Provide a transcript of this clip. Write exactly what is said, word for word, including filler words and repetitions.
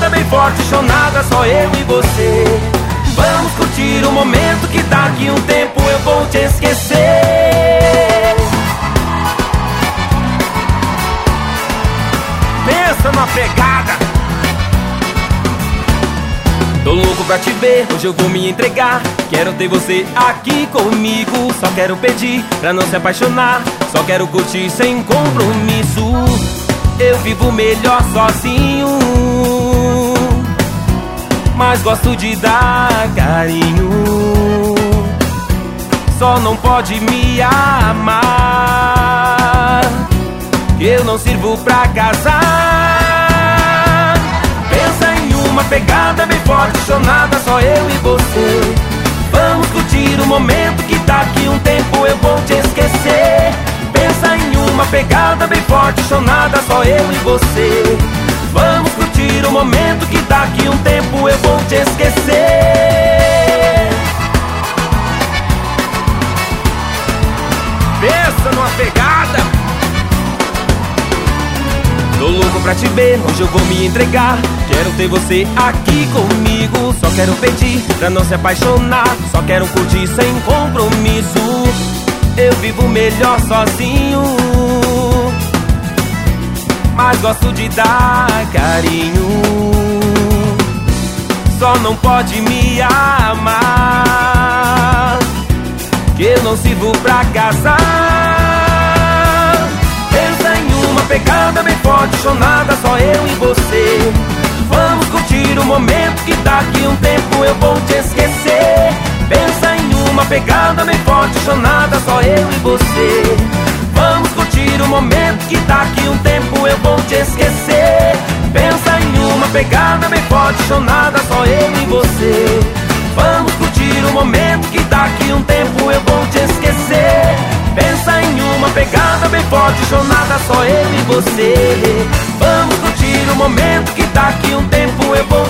pegada bem forte, chonada, só eu e você. Vamos curtir o momento que daqui um tempo eu vou te esquecer. Pensa numa pegada. Tô louco pra te ver, hoje eu vou me entregar. Quero ter você aqui comigo. Só quero pedir pra não se apaixonar. Só quero curtir sem compromisso. Eu vivo melhor sozinho, mas gosto de dar carinho. Só não pode me amar, que eu não sirvo pra casar. Pensa em uma pegada bem forte, chonada, só eu e você. Vamos curtir o momento que daqui um tempo eu vou te esquecer. Pensa em uma pegada bem forte, chonada, só eu e você. Vamos curtir o momento que daqui um tempo eu vou te esquecer. Pensa numa pegada. Tô louco pra te ver, hoje eu vou me entregar. Quero ter você aqui comigo. Só quero pedir pra não se apaixonar. Só quero curtir sem compromisso. Eu vivo melhor sozinho, mas gosto de dar carinho. Só não pode me amar, que eu não sirvo pra casar. Pensa em uma pegada bem forte, chonada, só eu e você. Vamos curtir o momento que daqui um tempo eu vou te esquecer. Pensa em uma pegada bem forte, chonada, só eu e você. Vamos curtir o momento que daqui um tempo eu vou te esquecer. Pensa em uma pegada bem forte, chonada, só eu e você. Vamos curtir o momento que daqui um tempo eu vou te esquecer. Pensa em uma pegada bem forte, chonada, só eu e você. Vamos curtir o momento que daqui um tempo eu vou